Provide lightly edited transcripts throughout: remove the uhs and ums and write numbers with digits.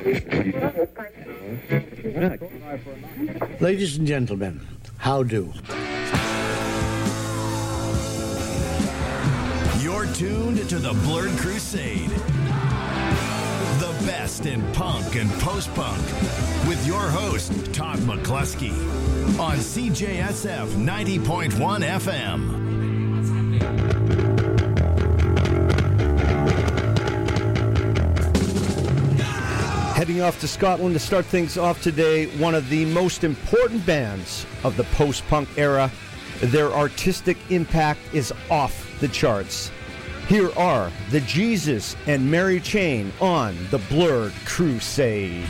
Ladies and gentlemen, how do? You're tuned to the Blurred Crusade. The best in punk and post-punk with your host, Todd McCluskey, on CJSF 90.1 FM. Heading off to Scotland to start things off today, one of the most important bands of the post-punk era. Their artistic impact is off the charts. Here are the Jesus and Mary Chain on the Blurred Crusade.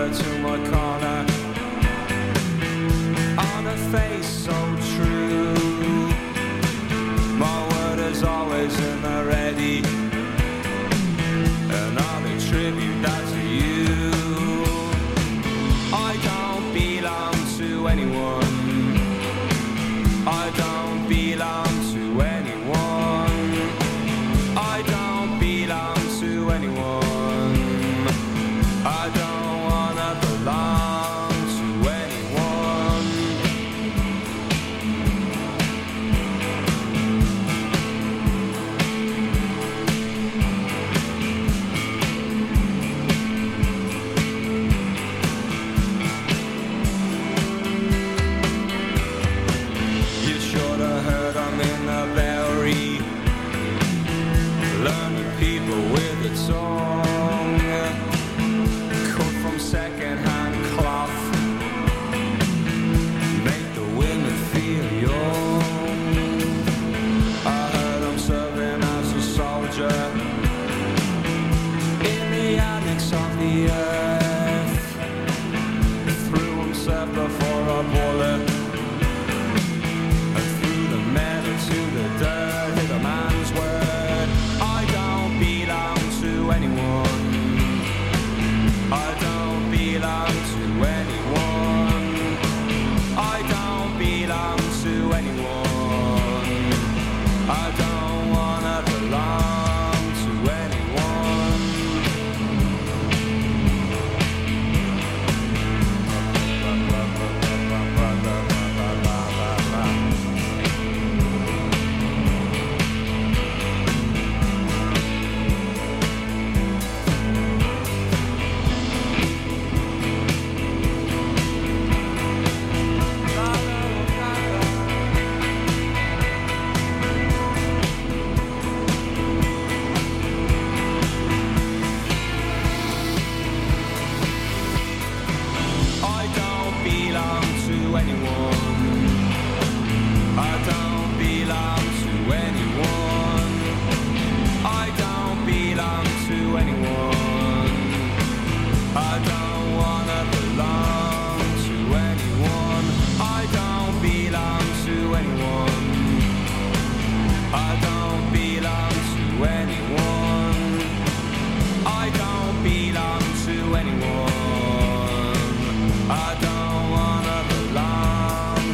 her to my corner. On her face so true, my word is always in the ready, and I'll attribute that to you. I don't belong to anyone, I don't belong to anyone, I don't belong to anyone, I don't wanna belong to anyone. You should have heard I'm in a very learning people with a tongue, cut from second-hand cloth, make the women feel young. I heard I'm serving as a soldier in the annex of the earth, threw himself before a bullet, and threw the metal to the dirt with a man's word. I don't belong to anyone, I don't belong to anyone, I don't belong to anyone, I don't wanna belong to anyone. I don't belong to anyone, I don't belong to anyone, I don't belong to anyone, I don't wanna belong to anyone, I don't belong to anyone, I don't belong to anyone, I don't belong to anyone, I don't wanna belong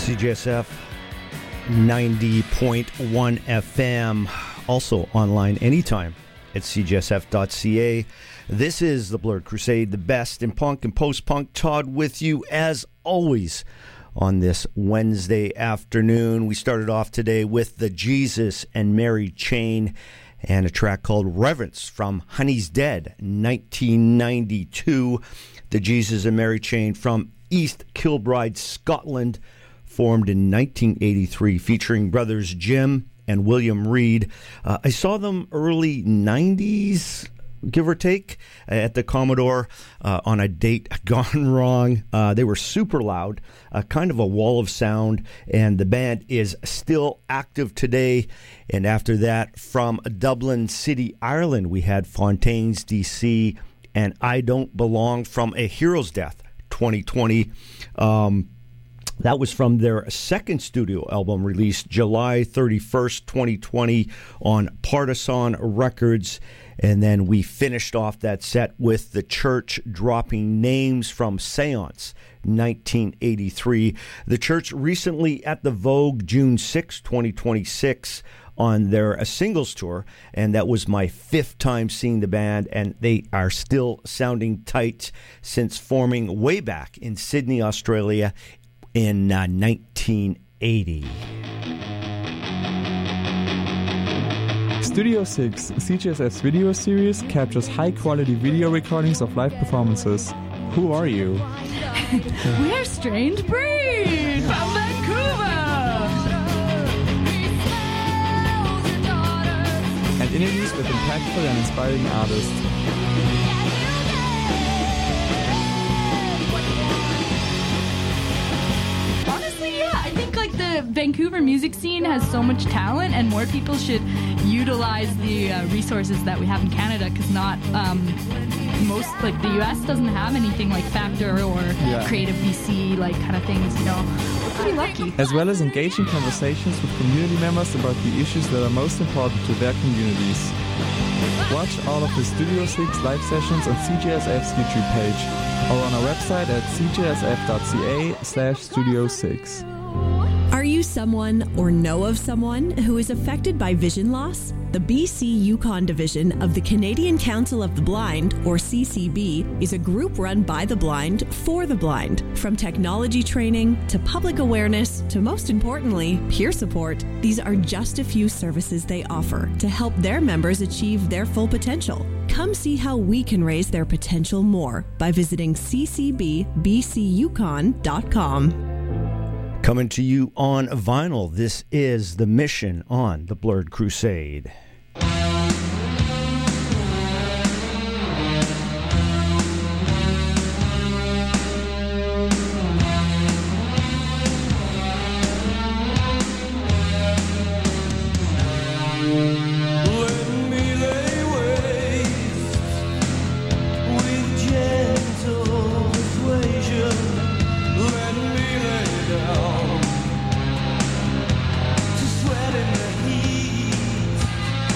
CJSF 90.1 FM, also online anytime at cjsf.ca. This is the Blurred Crusade, the best in punk and post-punk. Todd with you as always on this Wednesday afternoon. We started off today with the Jesus and Mary Chain and a track called Reverence from Honey's Dead, 1992. The Jesus and Mary Chain from East Kilbride, Scotland, formed in 1983, featuring brothers Jim and William Reed. I saw them early 90s, give or take, at the Commodore on a date gone wrong. They were super loud, kind of a wall of sound, and the band is still active today. And after that, from Dublin City, Ireland, we had Fontaines DC and I Don't Belong from A Hero's Death, 2020. That was from their second studio album released July 31st, 2020 on Partisan Records. And then we finished off that set with The Church dropping Names from Seance, 1983. The Church recently at the Vogue, June 6, 2026, on their singles tour, and that was my fifth time seeing the band, and they are still sounding tight since forming way back in Sydney, Australia in 1980. Studio 6, CJSF's video series, captures high-quality video recordings of live performances. Who are you? We're Strange Breed from Vancouver! And interviews with impactful and inspiring artists. The Vancouver music scene has so much talent, and more people should utilize the resources that we have in Canada, because not most, like the US doesn't have anything like Factor or Creative BC, like kind of things, you know. We're pretty lucky. As well as engaging conversations with community members about the issues that are most important to their communities. Watch all of the Studio 6 live sessions on CJSF's YouTube page or on our website at cjsf.ca/Studio6. Are you someone or know of someone who is affected by vision loss? The BC Yukon division of the Canadian Council of the Blind, or CCB, is a group run by the blind for the blind. From technology training to public awareness to, most importantly, peer support, these are just a few services they offer to help their members achieve their full potential. Come see how we can raise their potential more by visiting ccbbcyukon.com. Coming to you on vinyl, this is The Mission on the Blurred Crusade. Sweat in the heat.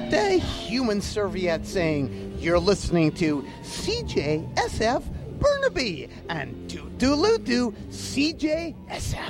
the human serviette saying you're listening to CJSF Burnaby and Toodaloo CJSF.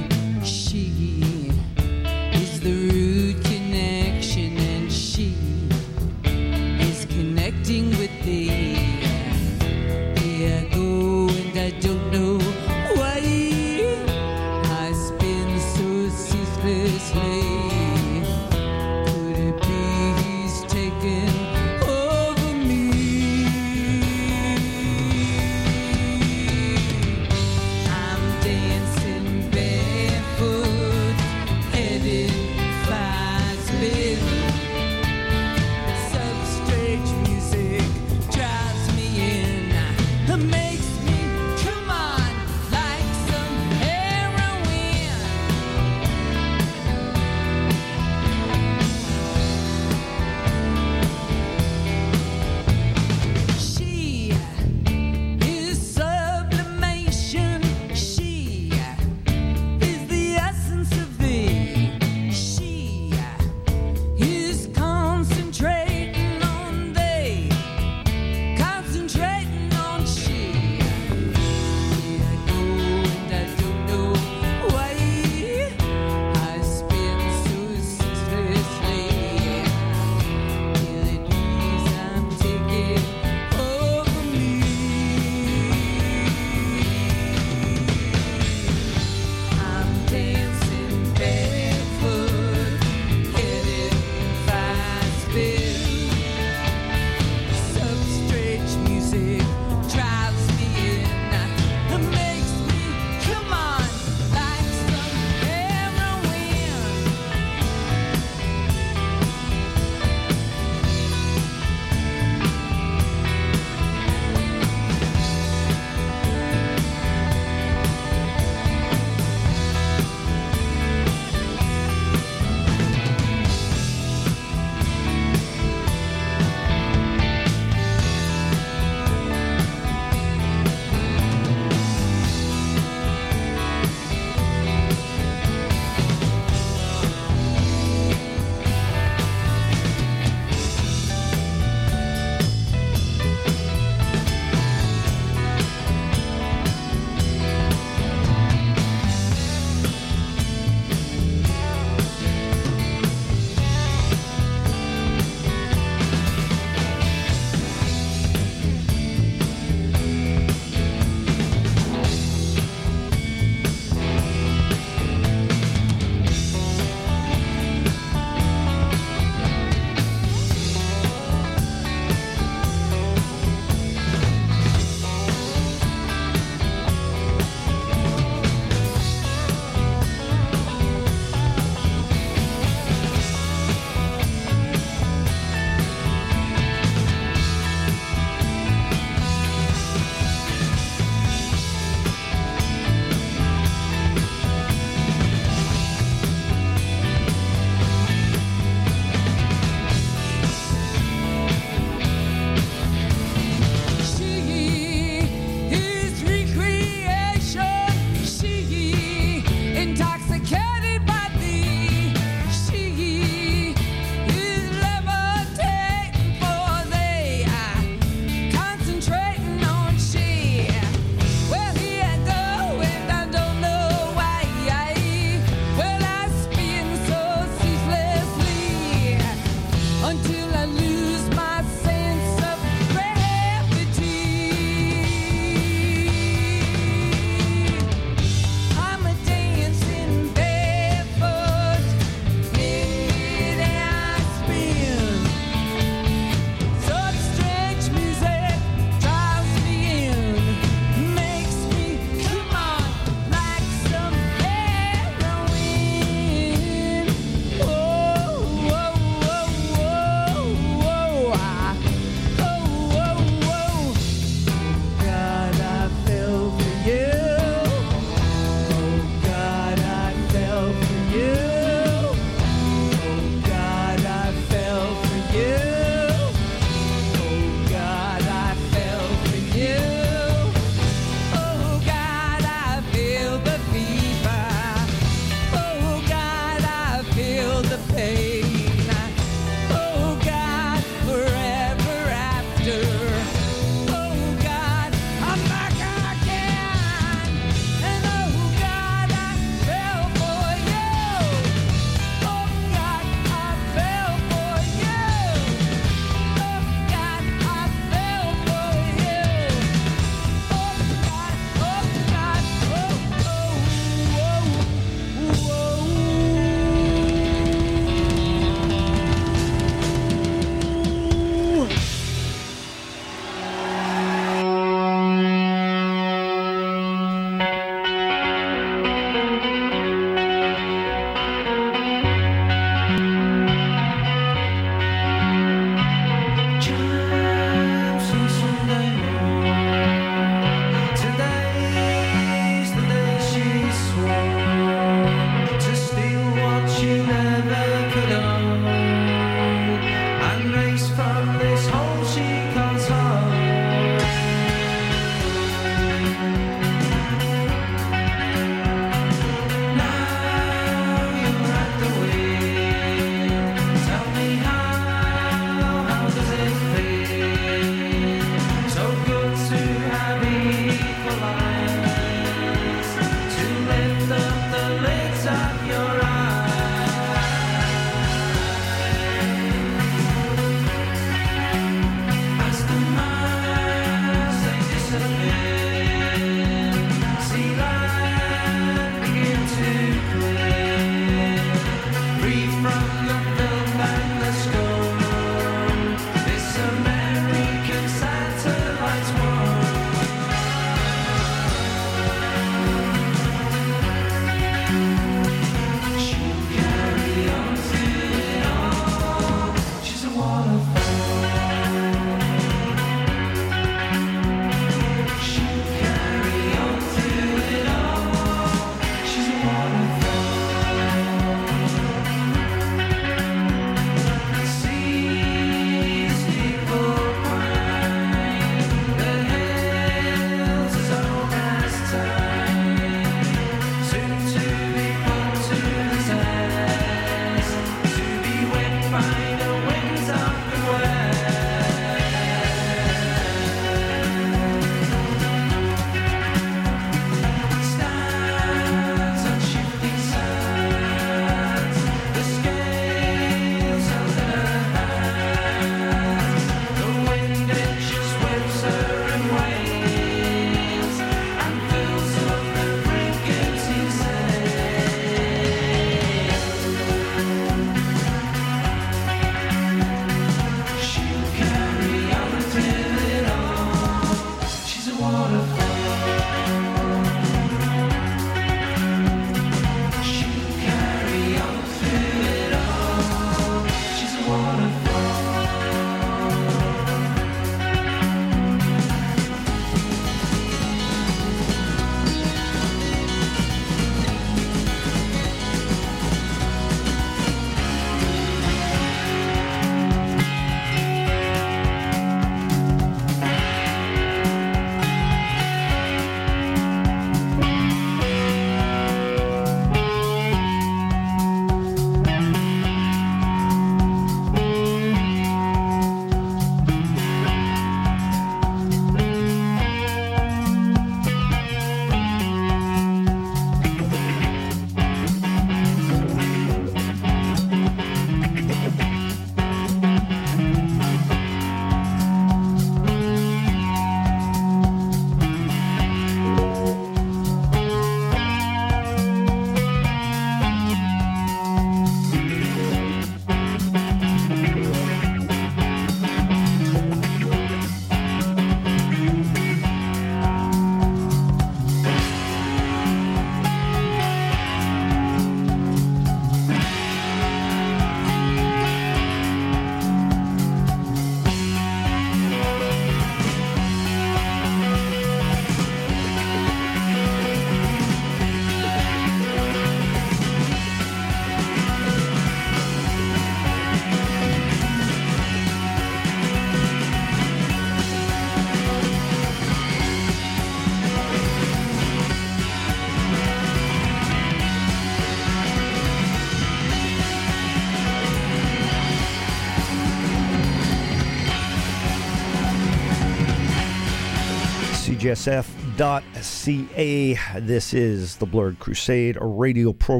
CJSF.ca. This is the Blurred Crusade, a radio program